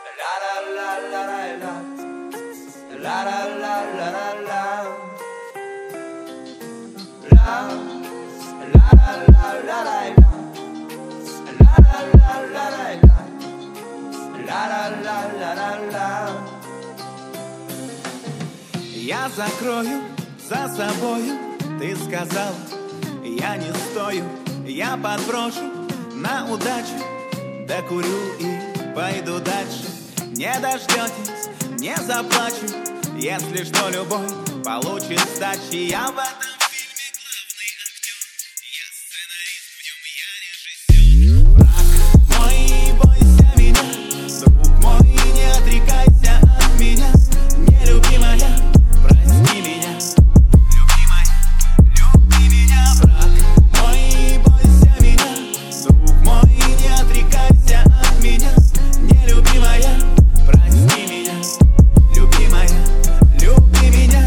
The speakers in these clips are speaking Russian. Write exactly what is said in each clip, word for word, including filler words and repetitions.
Я закрою за собою, ты сказал, я не стою. Я подброшу на удачу, докурю и пойду дальше. Не дождетесь, не заплачу, если что, любовь получит сдачи. Я в этом фильме главный актер, я сценарист, в нем я режиссер. Враг мой, бойся меня, друг мой, не отрекайся от меня. Нелюбимая, прости меня, любимая, люби меня. Враг мой, бойся меня, друг мой, не отрекайся от меня. Нелюбимая, прости меня, любимая, люби меня.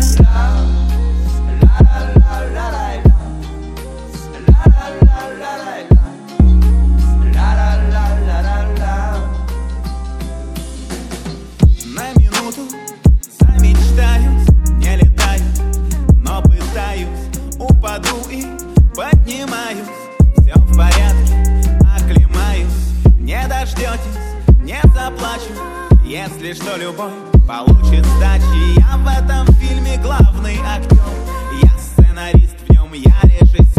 На минуту замечтаюсь, не летаю, но пытаюсь, упаду и поднимаюсь. Все в порядке, оклемаюсь, не дождетесь, не заплачу, если что, любовь получит сдачи. Я в этом фильме главный актер, я сценарист, в нем я режиссер.